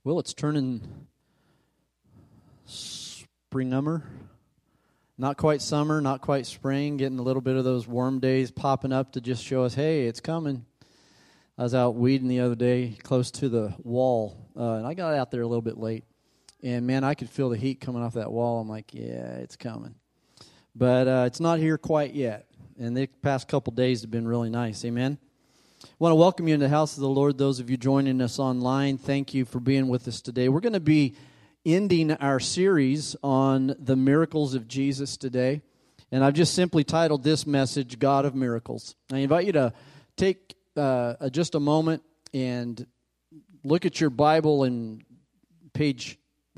Well, it's turning spring-ummer. Not quite summer, not quite spring, getting a little bit of those warm days popping up to just show us, hey, it's coming. I was out weeding the other day close to the wall, and I got out there a little bit late. And, man, I could feel the heat coming off that wall. I'm like, yeah, it's coming. But it's not here quite yet. And the past couple days have been really nice. Amen? I want to welcome you into the house of the Lord. Those of you joining us online, thank you for being with us today. We're going to be ending our series on the miracles of Jesus today. And I've just simply titled this message, God of Miracles. I invite you to take just a moment and look at your Bible in page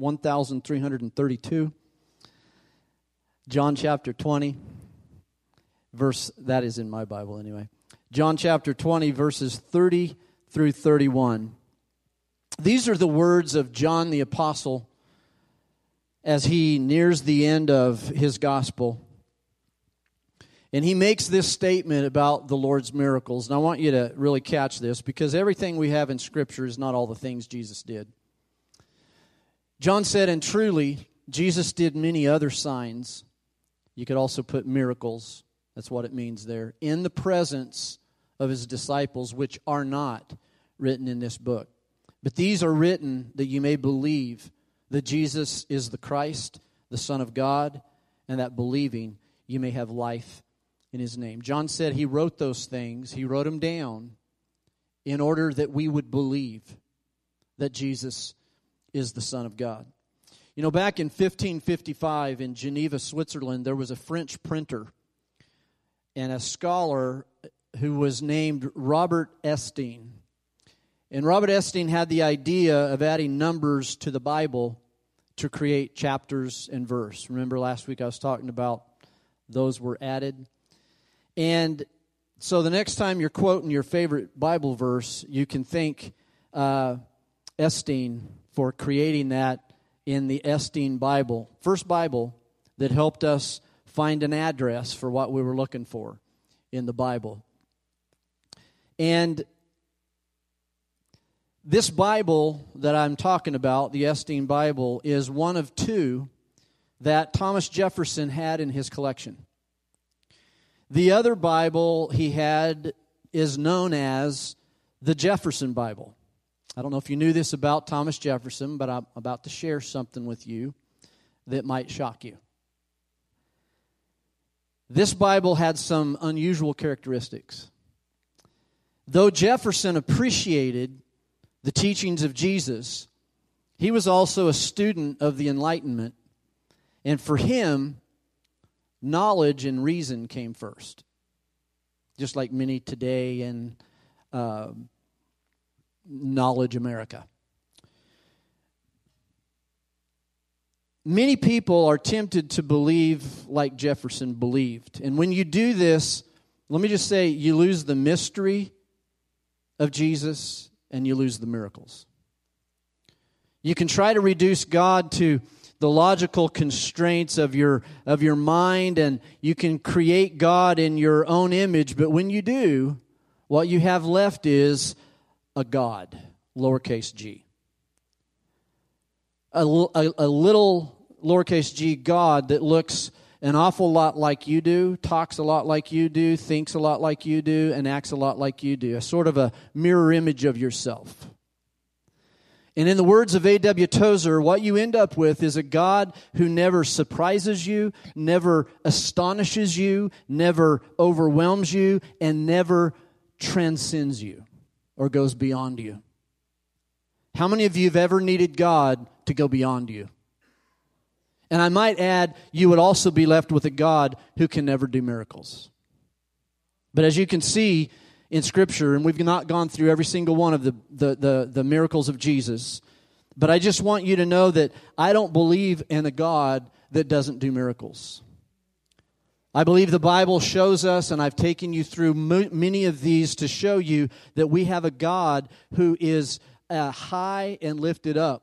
1332, John chapter 20, that is in my Bible anyway. John chapter 20, verses 30 through 31. These are the words of John the Apostle as he nears the end of his gospel. And he makes this statement about the Lord's miracles. And I want you to really catch this, because everything we have in Scripture is not all the things Jesus did. John said, and truly, Jesus did many other signs. You could also put miracles. That's what it means there. In the presence of his disciples, which are not written in this book. But these are written that you may believe that Jesus is the Christ, the Son of God, and that believing you may have life in his name. John said he wrote those things. He wrote them down in order that we would believe that Jesus is the Son of God. You know, back in 1555 in Geneva, Switzerland, there was a French printer and a scholar who was named Robert Estienne. And Robert Estienne had the idea of adding numbers to the Bible to create chapters and verse. Remember last week I was talking about those were added? And so the next time you're quoting your favorite Bible verse, you can thank Estienne for creating that in the Estienne Bible. First Bible that helped us find an address for what we were looking for in the Bible. And this Bible that I'm talking about, the Estienne Bible, is one of two that Thomas Jefferson had in his collection. The other Bible he had is known as the Jefferson Bible. I don't know if you knew this about Thomas Jefferson, but I'm about to share something with you that might shock you. This Bible had some unusual characteristics. Though Jefferson appreciated the teachings of Jesus, he was also a student of the Enlightenment. And for him, knowledge and reason came first. Just like many today in Knowledge America. Many people are tempted to believe like Jefferson believed. And when you do this, let me just say, you lose the mystery of Jesus and you lose the miracles. You can try to reduce God to the logical constraints of your mind, and you can create God in your own image, but when you do, what you have left is a God, lowercase g. A little lowercase g God that looks an awful lot like you do, talks a lot like you do, thinks a lot like you do, and acts a lot like you do. A sort of a mirror image of yourself. And in the words of A.W. Tozer, what you end up with is a God who never surprises you, never astonishes you, never overwhelms you, and never transcends you or goes beyond you. How many of you have ever needed God to go beyond you? And I might add, you would also be left with a God who can never do miracles. But as you can see in Scripture, and we've not gone through every single one of the miracles of Jesus, but I just want you to know that I don't believe in a God that doesn't do miracles. I believe the Bible shows us, and I've taken you through many of these to show you that we have a God who is high and lifted up.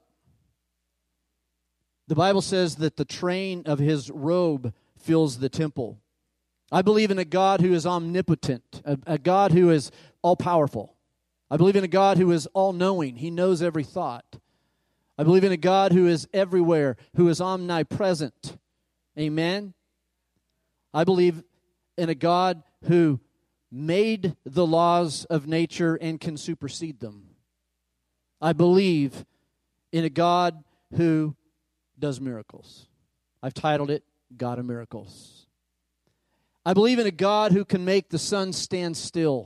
The Bible says that the train of his robe fills the temple. I believe in a God who is omnipotent, a God who is all-powerful. I believe in a God who is all-knowing. He knows every thought. I believe in a God who is everywhere, who is omnipresent. Amen? I believe in a God who made the laws of nature and can supersede them. I believe in a God who does miracles. I've titled it, God of Miracles. I believe in a God who can make the sun stand still.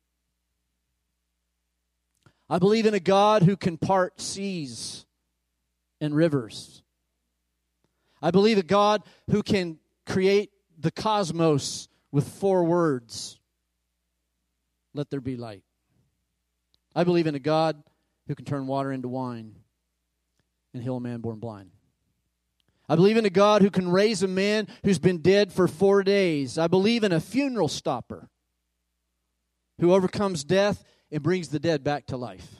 I believe in a God who can part seas and rivers. I believe a God who can create the cosmos with 4 words. Let there be light. I believe in a God who can turn water into wine and heal a man born blind. I believe in a God who can raise a man who's been dead for 4 days. I believe in a funeral stopper who overcomes death and brings the dead back to life.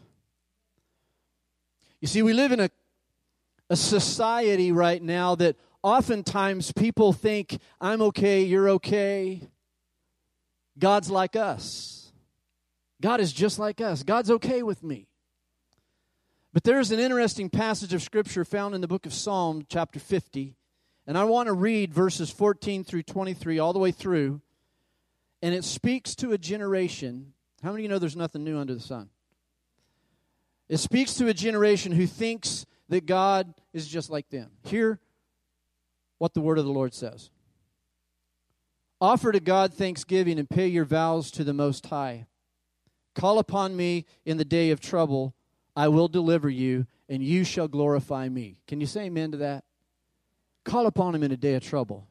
You see, we live in a society right now that oftentimes people think, I'm okay, you're okay. God's like us. God is just like us. God's okay with me. But there's an interesting passage of Scripture found in the book of Psalm, chapter 50. And I want to read verses 14 through 23 all the way through. And it speaks to a generation. How many of you know there's nothing new under the sun? It speaks to a generation who thinks that God is just like them. Hear what the word of the Lord says. Offer to God thanksgiving and pay your vows to the Most High. Call upon me in the day of trouble. I will deliver you, and you shall glorify me. Can you say amen to that? Call upon him in a day of trouble.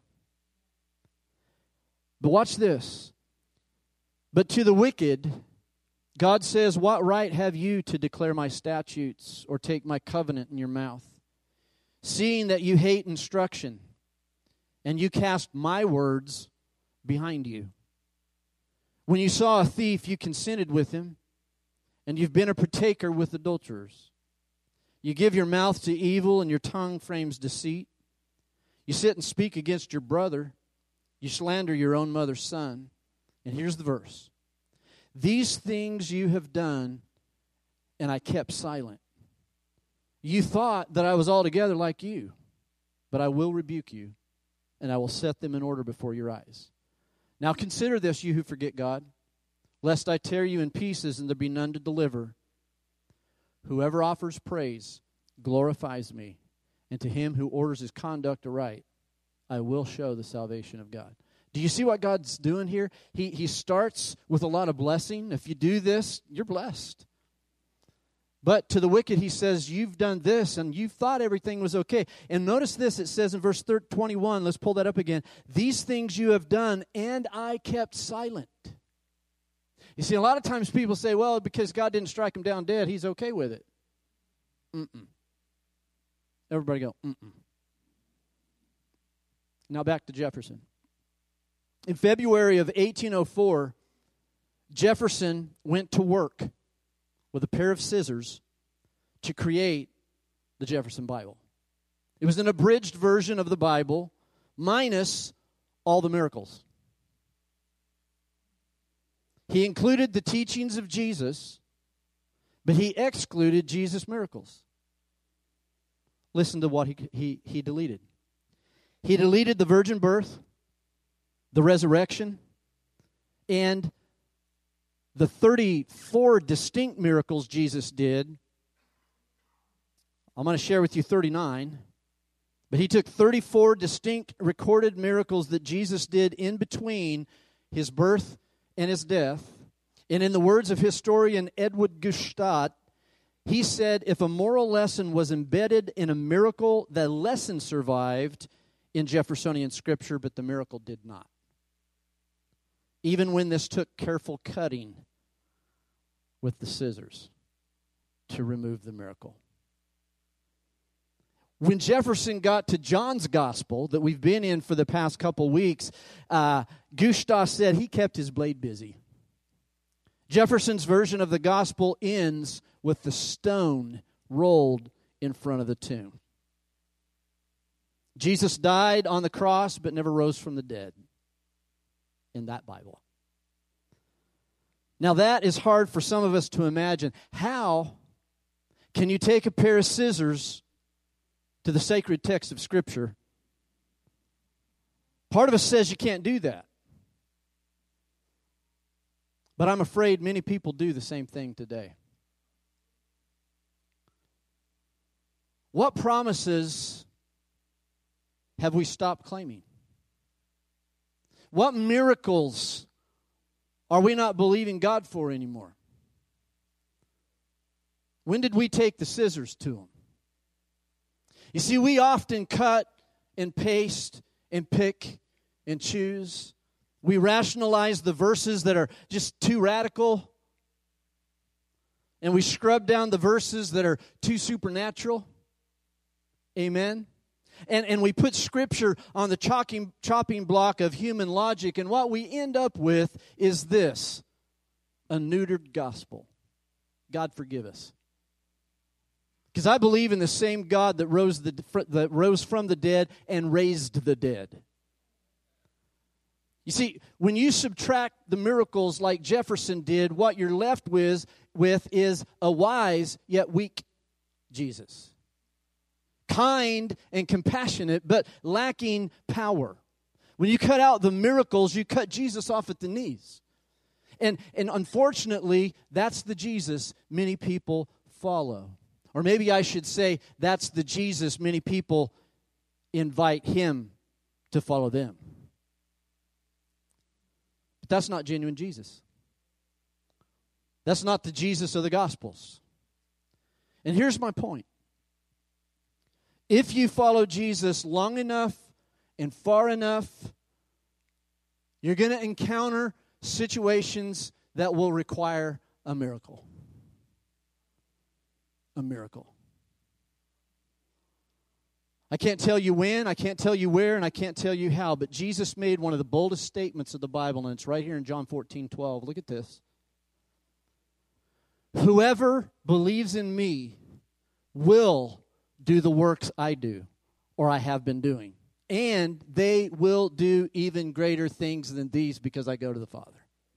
But watch this. But to the wicked, God says, what right have you to declare my statutes or take my covenant in your mouth? Seeing that you hate instruction, and you cast my words behind you. When you saw a thief, you consented with him, and you've been a partaker with adulterers. You give your mouth to evil, and your tongue frames deceit. You sit and speak against your brother. You slander your own mother's son. And here's the verse. These things you have done, and I kept silent. You thought that I was altogether like you, but I will rebuke you, and I will set them in order before your eyes. Now consider this, you who forget God, lest I tear you in pieces and there be none to deliver. Whoever offers praise glorifies me, and to him who orders his conduct aright, I will show the salvation of God. Do you see what God's doing here? He starts with a lot of blessing. If you do this, you're blessed. But to the wicked, he says, you've done this, and you thought everything was okay. And notice this, it says in verse 21, let's pull that up again. These things you have done, and I kept silent. You see, a lot of times people say, well, because God didn't strike him down dead, he's okay with it. Everybody go, Now back to Jefferson. In February of 1804, Jefferson went to work with a pair of scissors to create the Jefferson Bible. It was an abridged version of the Bible, minus all the miracles. He included the teachings of Jesus, but he excluded Jesus' miracles. Listen to what he deleted. He deleted the virgin birth, the resurrection, and the 34 distinct miracles Jesus did. I'm going to share with you 39. But he took 34 distinct recorded miracles that Jesus did in between his birth and his death. And in the words of historian Edward Gustad, he said, if a moral lesson was embedded in a miracle, the lesson survived in Jeffersonian scripture, but the miracle did not. Even when this took careful cutting with the scissors to remove the miracle. When Jefferson got to John's gospel that we've been in for the past couple weeks, Gustad said he kept his blade busy. Jefferson's version of the gospel ends with the stone rolled in front of the tomb. Jesus died on the cross but never rose from the dead in that Bible. Now that is hard for some of us to imagine. How Can you take a pair of scissors to the sacred text of Scripture? Part of us says you can't do that. But I'm afraid many people do the same thing today. What promises have we stopped claiming? What miracles are we not believing God for anymore? When did we take the scissors to them? You see, we often cut and paste and pick and choose. We rationalize the verses that are just too radical. And we scrub down the verses that are too supernatural. Amen? And we put Scripture on the chopping block of human logic. And what we end up with is this: a neutered gospel. God forgive us. Because I believe in the same God that rose from the dead and raised the dead. You see, when you subtract the miracles like Jefferson did, what you're left with is a wise yet weak Jesus. Kind and compassionate, but lacking power. When you cut out the miracles, you cut Jesus off at the knees. And unfortunately, that's the Jesus many people follow. Or maybe I should say, that's the Jesus many people invite him to follow them. But that's not genuine Jesus. That's not the Jesus of the Gospels. And here's my point. If you follow Jesus long enough and far enough, you're going to encounter situations that will require a miracle. A miracle. I can't tell you when, I can't tell you where, and I can't tell you how, but Jesus made one of the boldest statements of the Bible, and it's right here in John 14:12. Look at this. Whoever believes in me will do the works I do, or I have been doing. And they will do even greater things than these because I go to the Father.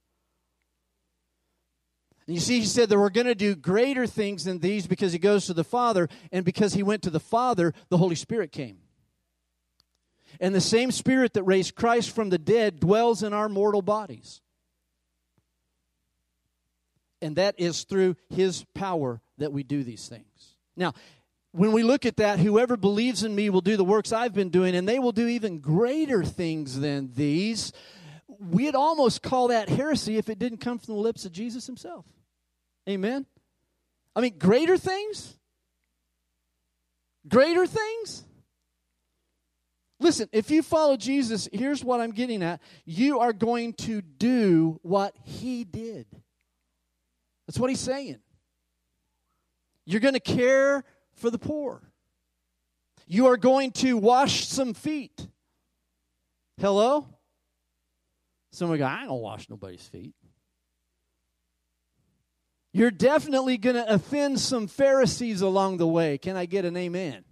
And you see, he said that we're going to do greater things than these because he goes to the Father, and because he went to the Father, the Holy Spirit came. And the same Spirit that raised Christ from the dead dwells in our mortal bodies. And that is through his power that we do these things. Now, when we look at that, whoever believes in me will do the works I've been doing, and they will do even greater things than these. We'd almost call that heresy if it didn't come from the lips of Jesus himself. Amen? I mean, greater things? Greater things? Listen, if you follow Jesus, here's what I'm getting at. You are going to do what he did. That's what he's saying. You're going to care for the poor. You are going to wash some feet. Hello? Somebody go, I ain't going to wash nobody's feet. You're definitely going to offend some Pharisees along the way. Can I get an amen?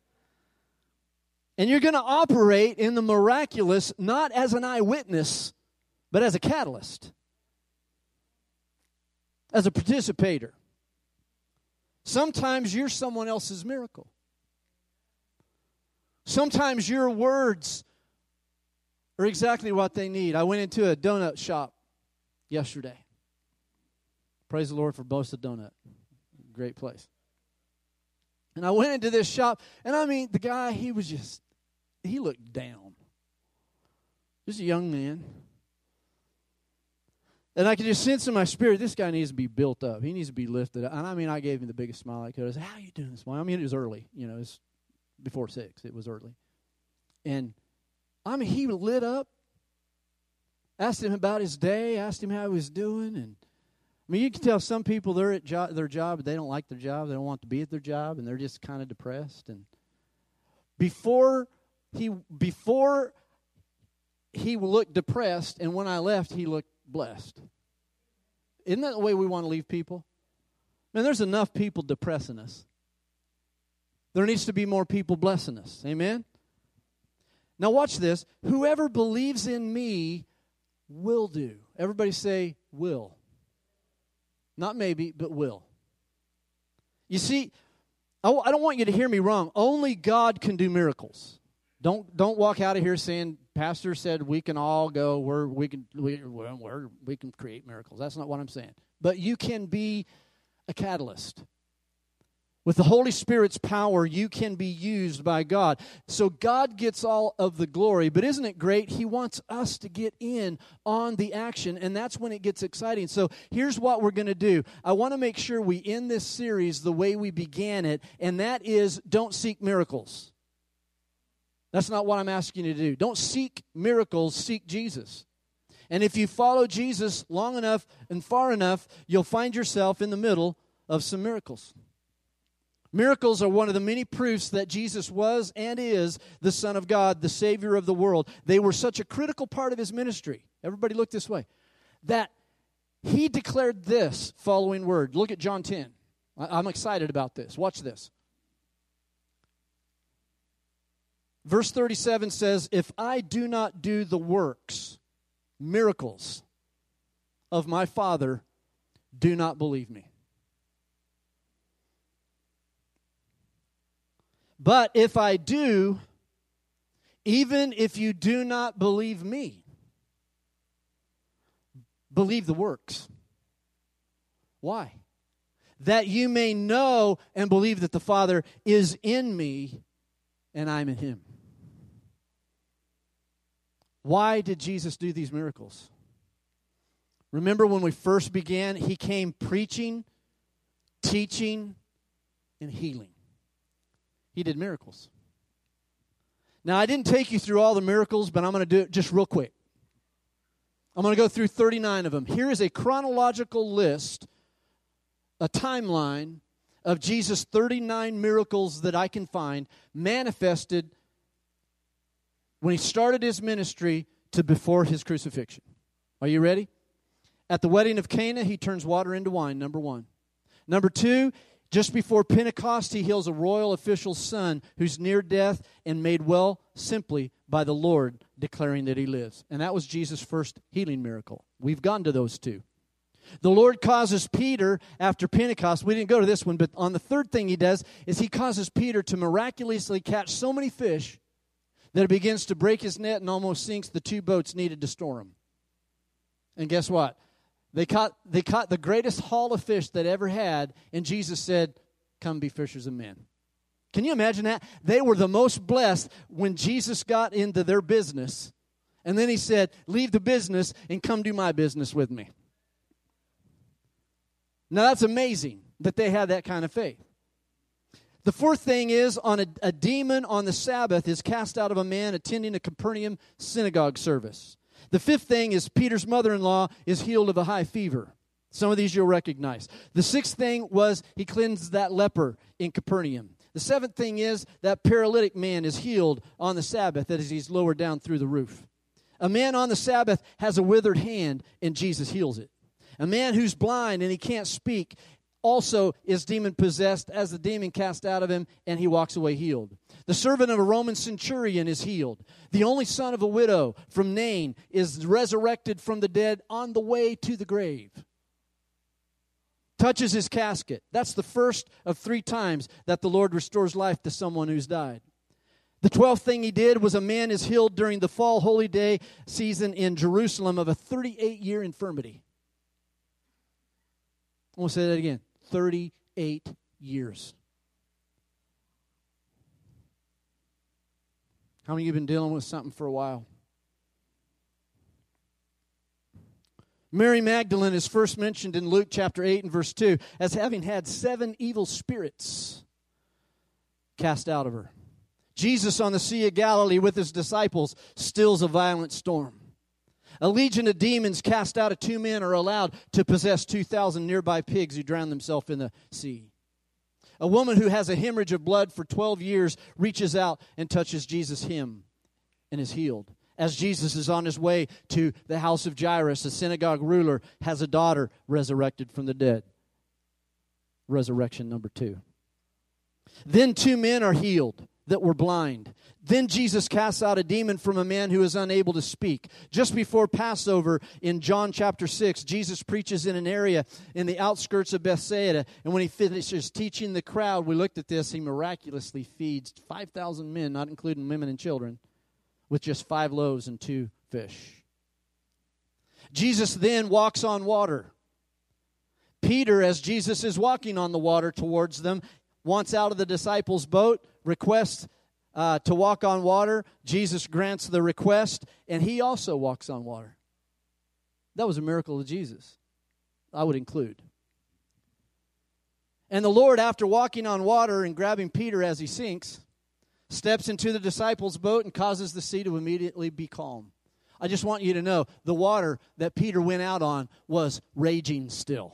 And you're going to operate in the miraculous not as an eyewitness, but as a catalyst. As a participator. Sometimes you're someone else's miracle. Sometimes your words are exactly what they need. I went into a donut shop yesterday. Praise the Lord for Bosa Donut. Great place. And I went into this shop, and I mean, the guy, he looked down. Just a young man. And I could just sense in my spirit, this guy needs to be built up. He needs to be lifted up. And I mean, I gave him the biggest smile I could. I said, how are you doing this morning? I mean, it was early. You know, it was before 6. It was early. And, I mean, he lit up. Asked him about his day. Asked him how he was doing. And, I mean, you can tell some people they're at their job, but they don't like their job. They don't want to be at their job, and they're just kind of depressed. And before he looked depressed, and when I left, he looked blessed. Isn't that the way we want to leave people? Man, there's enough people depressing us. There needs to be more people blessing us. Amen? Now watch this. Whoever believes in me will do. Everybody say will. Not maybe, but will. You see, I don't want you to hear me wrong. Only God can do miracles. Don't walk out of here saying, Pastor said we can all go where we can create miracles. That's not what I'm saying. But you can be a catalyst. With the Holy Spirit's power, you can be used by God. So God gets all of the glory. But isn't it great? He wants us to get in on the action, and that's when it gets exciting. So here's what we're going to do. I want to make sure we end this series the way we began it, and that is don't seek miracles. That's not what I'm asking you to do. Don't seek miracles, seek Jesus. And if you follow Jesus long enough and far enough, you'll find yourself in the middle of some miracles. Miracles are one of the many proofs that Jesus was and is the Son of God, the Savior of the world. They were such a critical part of his ministry. Everybody look this way. That he declared this following word. Look at John 10. I'm excited about this. Watch this. Verse 37 says, if I do not do the works, miracles of my Father, do not believe me. But if I do, even if you do not believe me, believe the works. Why? That you may know and believe that the Father is in me and I'm in him. Why did Jesus do these miracles? Remember when we first began, he came preaching, teaching, and healing. He did miracles. Now, I didn't take you through all the miracles, but I'm going to do it just real quick. I'm going to go through 39 of them. Here is a chronological list, a timeline of Jesus' 39 miracles that I can find manifested when he started his ministry to before his crucifixion. Are you ready? At the wedding of Cana, he turns water into wine, number 1. Number 2, just before Pentecost, he heals a royal official's son who's near death and made well simply by the Lord declaring that he lives. And that was Jesus' first healing miracle. We've gone to those 2. The Lord causes Peter, after Pentecost, we didn't go to this one, but on the third thing he does is he causes Peter to miraculously catch so many fish that it begins to break his net and almost sinks the 2 boats needed to store him. And guess what? They caught the greatest haul of fish that ever had, and Jesus said, come be fishers of men. Can you imagine that? They were the most blessed when Jesus got into their business, and then he said, leave the business and come do my business with me. Now that's amazing that they had that kind of faith. The fourth thing is, a demon on the Sabbath is cast out of a man attending a Capernaum synagogue service. The fifth thing is Peter's mother-in-law is healed of a high fever. Some of these you'll recognize. The sixth thing was he cleansed that leper in Capernaum. The seventh thing is that paralytic man is healed on the Sabbath as he's lowered down through the roof. A man on the Sabbath has a withered hand and Jesus heals it. A man who's blind and he can't speak also is demon-possessed as the demon cast out of him, and he walks away healed. The servant of a Roman centurion is healed. The only son of a widow from Nain is resurrected from the dead on the way to the grave. Touches his casket. That's the first of 3 times that the Lord restores life to someone who's died. The 12th thing he did was a man is healed during the fall holy day season in Jerusalem of a 38-year infirmity. I want to say that again. 38 years. How many of you have been dealing with something for a while? Mary Magdalene is first mentioned in Luke chapter 8 and verse 2 as having had 7 evil spirits cast out of her. Jesus on the Sea of Galilee with his disciples stills a violent storm. A legion of demons cast out of 2 men are allowed to possess 2,000 nearby pigs who drown themselves in the sea. A woman who has a hemorrhage of blood for 12 years reaches out and touches Jesus' hem and is healed. As Jesus is on his way to the house of Jairus, a synagogue ruler has a daughter resurrected from the dead. Resurrection number 2. Then 2 men are healed. that were blind. Then Jesus casts out a demon from a man who is unable to speak. Just before Passover in John chapter 6, Jesus preaches in an area in the outskirts of Bethsaida. And when he finishes teaching the crowd, we looked at this, he miraculously feeds 5,000 men, not including women and children, with just 5 loaves and 2 fish. Jesus then walks on water. Peter, as Jesus is walking on the water towards them, wants out of the disciples' boat, requests to walk on water. Jesus grants the request, and he also walks on water. That was a miracle of Jesus, I would include. And the Lord, after walking on water and grabbing Peter as he sinks, steps into the disciples' boat and causes the sea to immediately be calm. I just want you to know, the water that Peter went out on was raging still.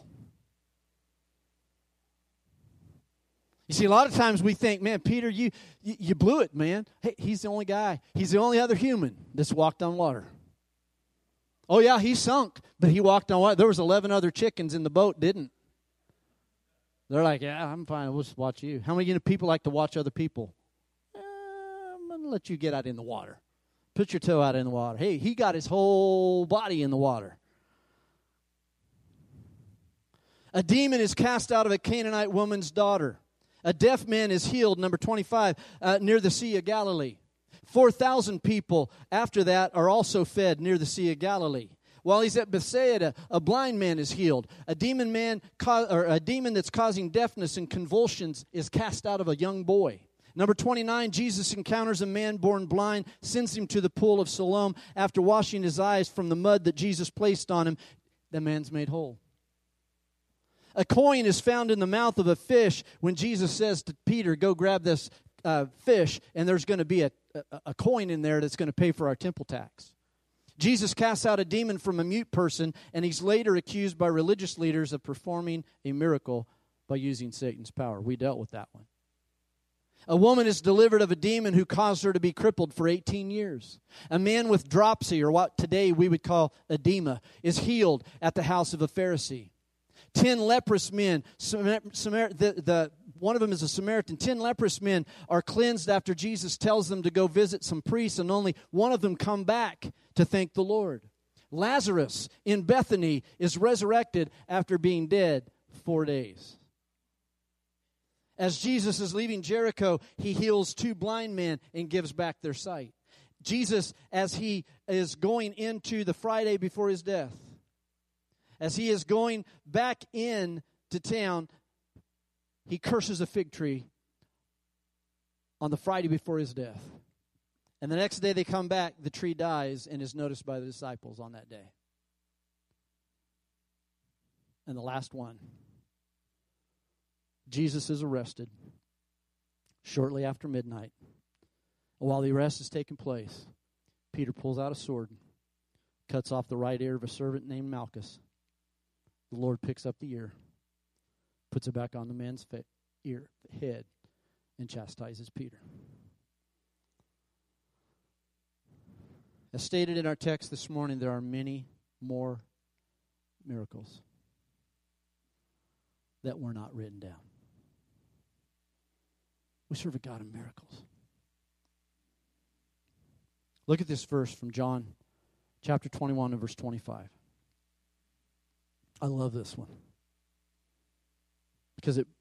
You see, a lot of times we think, man, Peter, you blew it, man. Hey, he's the only guy. He's the only other human that's walked on water. Oh, yeah, he sunk, but he walked on water. There was 11 other chickens in the boat, didn't? They're like, yeah, I'm fine. We'll just watch you. How many people like to watch other people? I'm going to let you get out in the water. Put your toe out in the water. Hey, he got his whole body in the water. A demon is cast out of a Canaanite woman's daughter. A deaf man is healed, number 25, near the Sea of Galilee. 4,000 people after that are also fed near the Sea of Galilee. While he's at Bethsaida, a blind man is healed. A demon that's causing deafness and convulsions is cast out of a young boy. Number 29, Jesus encounters a man born blind, sends him to the pool of Siloam. After washing his eyes from the mud that Jesus placed on him, the man's made whole. A coin is found in the mouth of a fish when Jesus says to Peter, go grab this fish, and there's going to be a coin in there that's going to pay for our temple tax. Jesus casts out a demon from a mute person, and he's later accused by religious leaders of performing a miracle by using Satan's power. We dealt with that one. A woman is delivered of a demon who caused her to be crippled for 18 years. A man with dropsy, or what today we would call edema, is healed at the house of a Pharisee. 10 leprous men, one of them is a Samaritan. 10 leprous men are cleansed after Jesus tells them to go visit some priests, and only one of them come back to thank the Lord. Lazarus in Bethany is resurrected after being dead 4 days. As Jesus is leaving Jericho, he heals 2 blind men and gives back their sight. Jesus, as he is going into the Friday before his death, as he is going back in to town, he curses a fig tree on the Friday before his death. And the next day they come back, the tree dies and is noticed by the disciples on that day. And the last one, Jesus is arrested shortly after midnight. While the arrest is taking place, Peter pulls out a sword, cuts off the right ear of a servant named Malchus. The Lord picks up the ear, puts it back on the man's head, and chastises Peter. As stated in our text this morning, there are many more miracles that were not written down. We serve a God of miracles. Look at this verse from John chapter 21 and verse 25. I love this one because it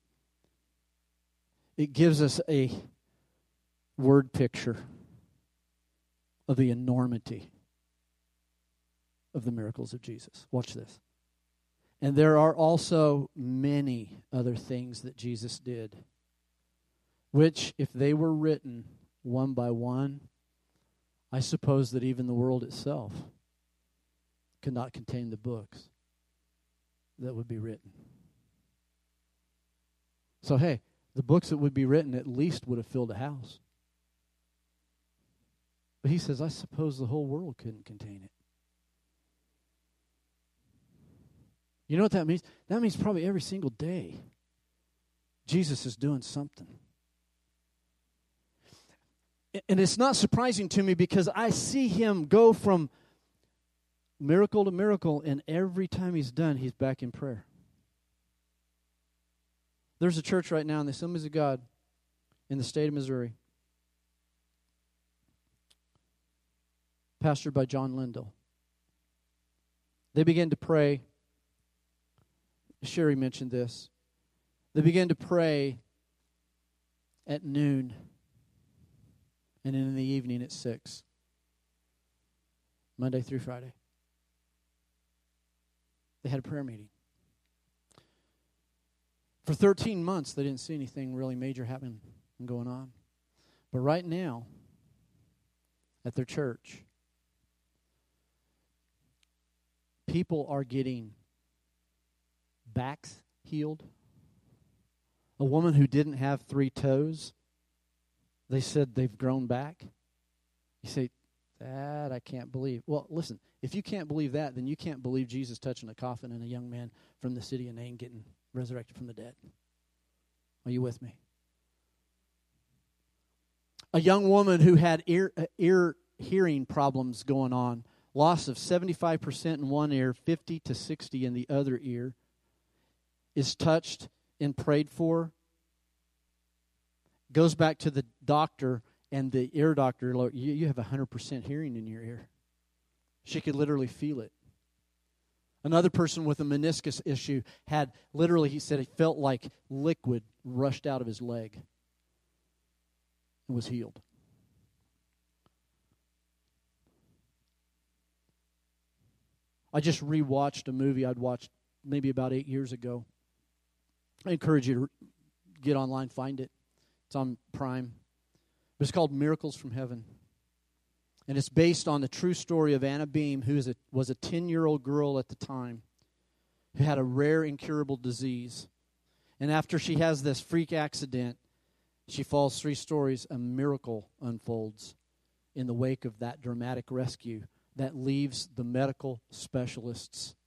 gives us a word picture of the enormity of the miracles of Jesus. Watch this. And there are also many other things that Jesus did, which, if they were written one by one, I suppose that even the world itself could not contain the books that would be written. So, hey, the books that would be written at least would have filled a house. But he says, I suppose the whole world couldn't contain it. You know what that means? That means probably every single day Jesus is doing something. And it's not surprising to me because I see him go from miracle to miracle, and every time he's done, he's back in prayer. There's a church right now in the Assemblies of God in the state of Missouri pastored by John Lindell. They began to pray. Sherry mentioned this. They began to pray at noon and in the evening at 6. Monday through Friday. They had a prayer meeting. For 13 months, they didn't see anything really major happening and going on. But right now, at their church, people are getting backs healed. A woman who didn't have 3 toes, they said they've grown back. You say, that I can't believe. Well, listen, if you can't believe that, then you can't believe Jesus touching a coffin and a young man from the city of Nain getting resurrected from the dead. Are you with me? A young woman who had ear hearing problems going on, loss of 75% in one ear, 50 to 60 in the other ear, is touched and prayed for, goes back to the doctor, and the ear doctor, you have 100% hearing in your ear. She could literally feel it. Another person with a meniscus issue had literally, he said, he felt like liquid rushed out of his leg and was healed. I just rewatched a movie I'd watched maybe about 8 years ago. I encourage you to get online, find it. It's on Prime. But it's called Miracles from Heaven. And it's based on the true story of Anna Beam, who was a 10-year-old girl at the time who had a rare incurable disease. And after she has this freak accident, she falls 3 stories. A miracle unfolds in the wake of that dramatic rescue that leaves the medical specialists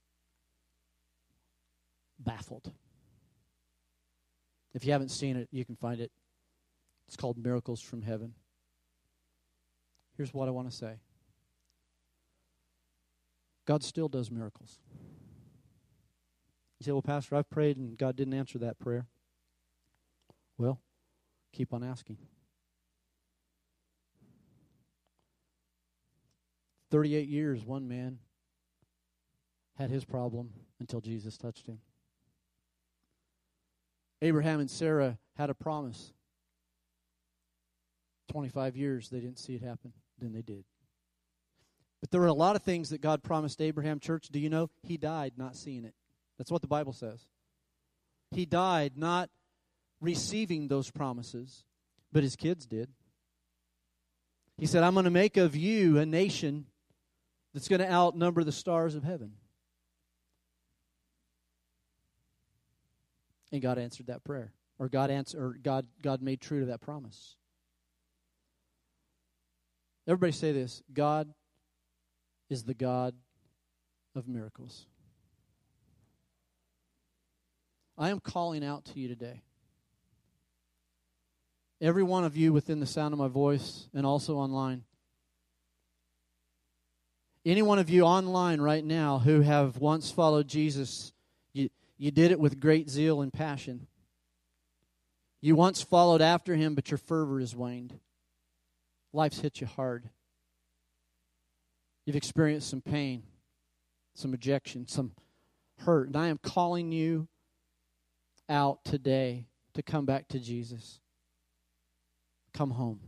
baffled. If you haven't seen it, you can find it. It's called Miracles from Heaven. Here's what I want to say. God still does miracles. You say, well, Pastor, I've prayed and God didn't answer that prayer. Well, keep on asking. 38 years, one man had his problem until Jesus touched him. Abraham and Sarah had a promise. 25 years, they didn't see it happen. Then they did. But there were a lot of things that God promised Abraham. Church, do you know? He died not seeing it. That's what the Bible says. He died not receiving those promises, but his kids did. He said, I'm going to make of you a nation that's going to outnumber the stars of heaven. And God answered that prayer. Or God made true to that promise. Everybody say this. God is the God of miracles. I am calling out to you today. Every one of you within the sound of my voice and also online. Any one of you online right now who have once followed Jesus, you did it with great zeal and passion. You once followed after him, but your fervor has waned. Life's hit you hard. You've experienced some pain, some rejection, some hurt. And I am calling you out today to come back to Jesus. Come home.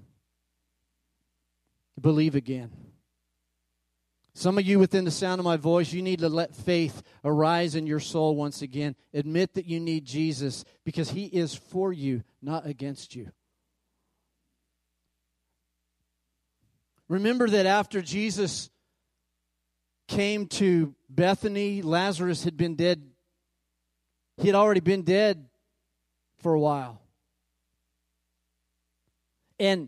Believe again. Some of you within the sound of my voice, you need to let faith arise in your soul once again. Admit that you need Jesus because he is for you, not against you. Remember that after Jesus came to Bethany, Lazarus had been dead. He had already been dead for a while. And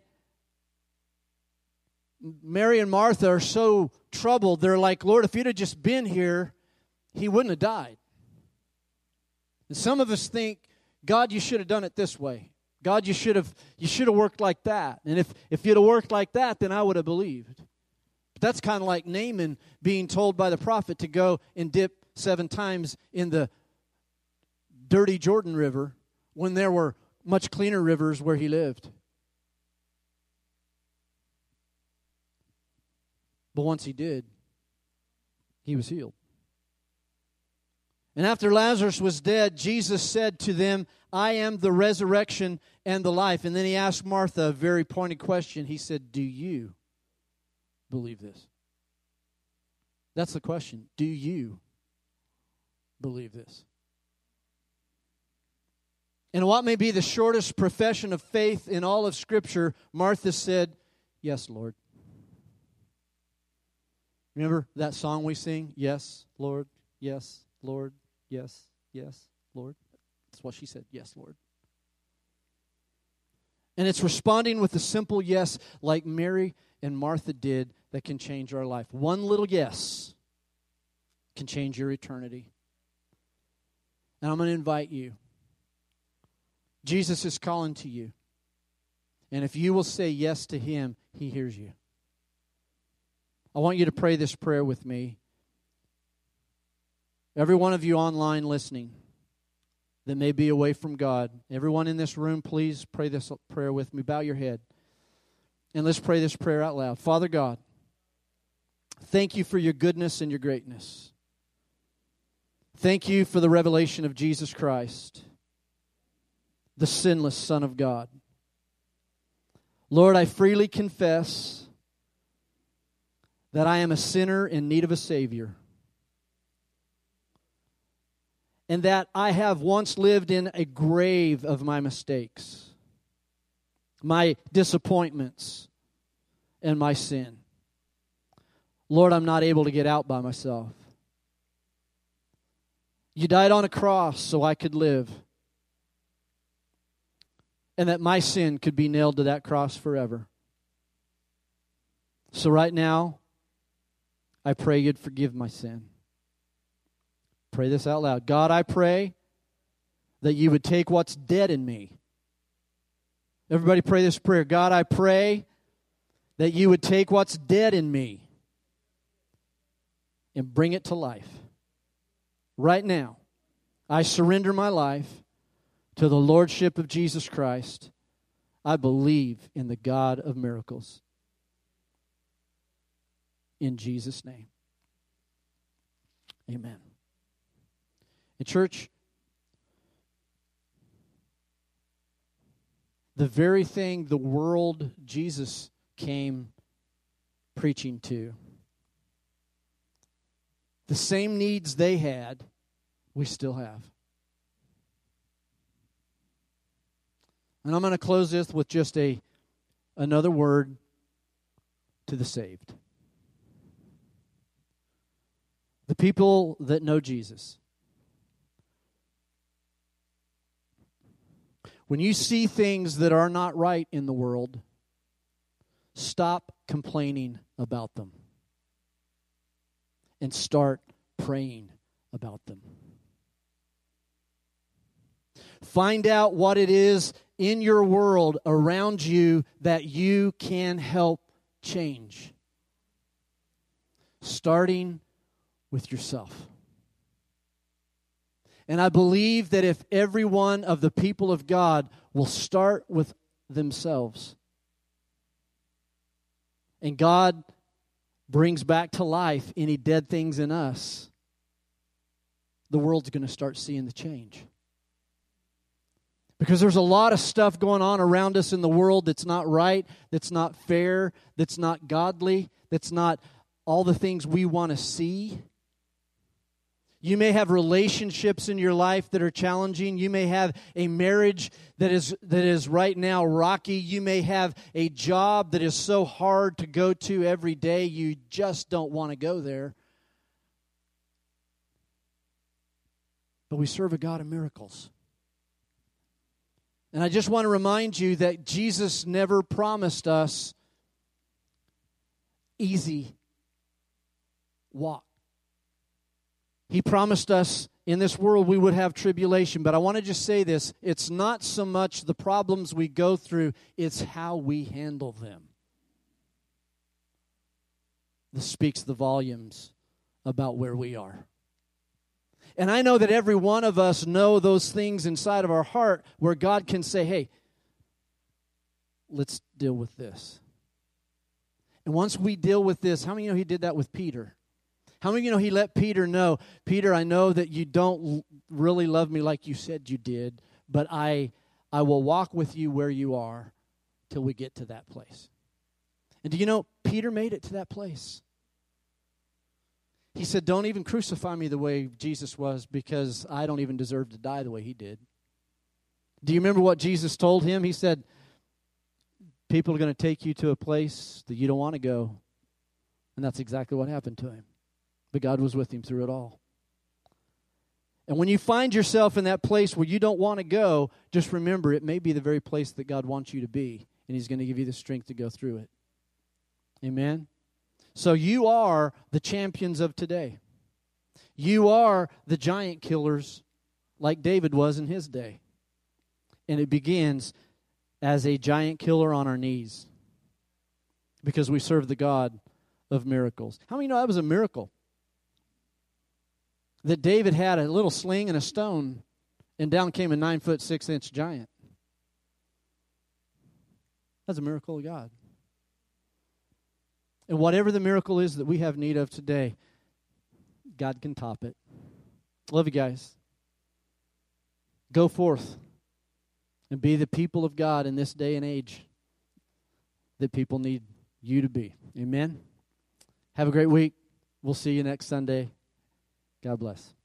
Mary and Martha are so troubled. They're like, Lord, if you'd have just been here, he wouldn't have died. And some of us think, God, you should have done it this way. God, you should have worked like that. And if you'd have worked like that, then I would have believed. But that's kind of like Naaman being told by the prophet to go and dip 7 times in the dirty Jordan River when there were much cleaner rivers where he lived. But once he did, he was healed. And after Lazarus was dead, Jesus said to them, I am the resurrection and the life. And then he asked Martha a very pointed question. He said, do you believe this? That's the question. Do you believe this? And what may be the shortest profession of faith in all of Scripture, Martha said, yes, Lord. Remember that song we sing? Yes, Lord, yes, Lord, yes, yes, Lord. That's what she said, yes, Lord. And it's responding with a simple yes like Mary and Martha did that can change our life. One little yes can change your eternity. And I'm going to invite you. Jesus is calling to you. And if you will say yes to Him, He hears you. I want you to pray this prayer with me. Every one of you online listening that may be away from God, everyone in this room, please pray this prayer with me. Bow your head. And let's pray this prayer out loud. Father God, thank you for your goodness and your greatness. Thank you for the revelation of Jesus Christ, the sinless Son of God. Lord, I freely confess that I am a sinner in need of a Savior, and that I have once lived in a grave of my mistakes, my disappointments, and my sin. Lord, I'm not able to get out by myself. You died on a cross so I could live, and that my sin could be nailed to that cross forever. So right now, I pray you'd forgive my sin. Pray this out loud. God, I pray that you would take what's dead in me. Everybody pray this prayer. God, I pray that you would take what's dead in me and bring it to life. Right now, I surrender my life to the Lordship of Jesus Christ. I believe in the God of miracles. In Jesus' name. Amen. And church, the very thing the world Jesus came preaching to, the same needs they had, we still have. And I'm going to close this with just another word to the saved. The people that know Jesus. When you see things that are not right in the world, stop complaining about them and start praying about them. Find out what it is in your world around you that you can help change. Starting with yourself. And I believe that if every one of the people of God will start with themselves, and God brings back to life any dead things in us, the world's going to start seeing the change. Because there's a lot of stuff going on around us in the world that's not right, that's not fair, that's not godly, that's not all the things we want to see. You may have relationships in your life that are challenging. You may have a marriage that is right now rocky. You may have a job that is so hard to go to every day you just don't want to go there. But we serve a God of miracles. And I just want to remind you that Jesus never promised us easy walk. He promised us in this world we would have tribulation. But I want to just say this. It's not so much the problems we go through, it's how we handle them. This speaks the volumes about where we are. And I know that every one of us know those things inside of our heart where God can say, hey, let's deal with this. And once we deal with this, how many know he did that with Peter? How many of you know he let Peter know, Peter, I know that you don't really love me like you said you did, but I will walk with you where you are till we get to that place. And do you know, Peter made it to that place. He said, don't even crucify me the way Jesus was, because I don't even deserve to die the way he did. Do you remember what Jesus told him? He said, people are going to take you to a place that you don't want to go. And that's exactly what happened to him. But God was with him through it all. And when you find yourself in that place where you don't want to go, just remember it may be the very place that God wants you to be. And he's going to give you the strength to go through it. Amen? So you are the champions of today. You are the giant killers like David was in his day. And it begins as a giant killer on our knees because we serve the God of miracles. How many know that was a miracle? That David had a little sling and a stone, and down came a 9-foot 6-inch giant. That's a miracle of God. And whatever the miracle is that we have need of today, God can top it. Love you guys. Go forth and be the people of God in this day and age that people need you to be. Amen. Have a great week. We'll see you next Sunday. God bless.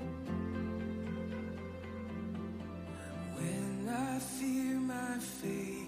When I fear my fate